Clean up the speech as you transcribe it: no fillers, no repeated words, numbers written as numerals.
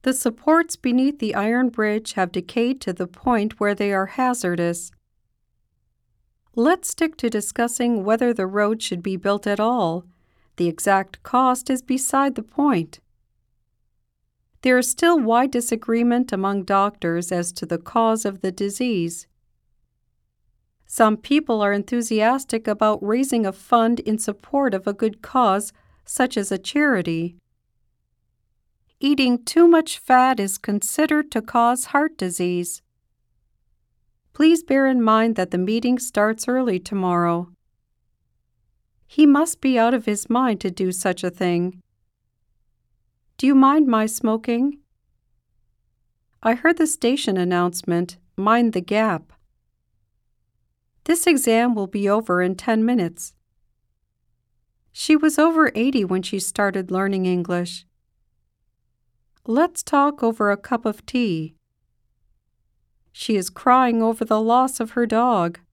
The supports beneath the iron bridge have decayed to the point where they are hazardous. Let's stick to discussing whether the road should be built at all. The exact cost is beside the point. There is still wide disagreement among doctors as to the cause of the disease. Some people are enthusiastic about raising a fund in support of a good cause, such as a charity. Eating too much fat is considered to cause heart disease. Please bear in mind that the meeting starts early tomorrow. He must be out of his mind to do such a thing. Do you mind my smoking? I heard the station announcement, "Mind the gap." This exam will be over in 10 minutes. She was over 80 when she started learning English. Let's talk over a cup of tea. She is crying over the loss of her dog.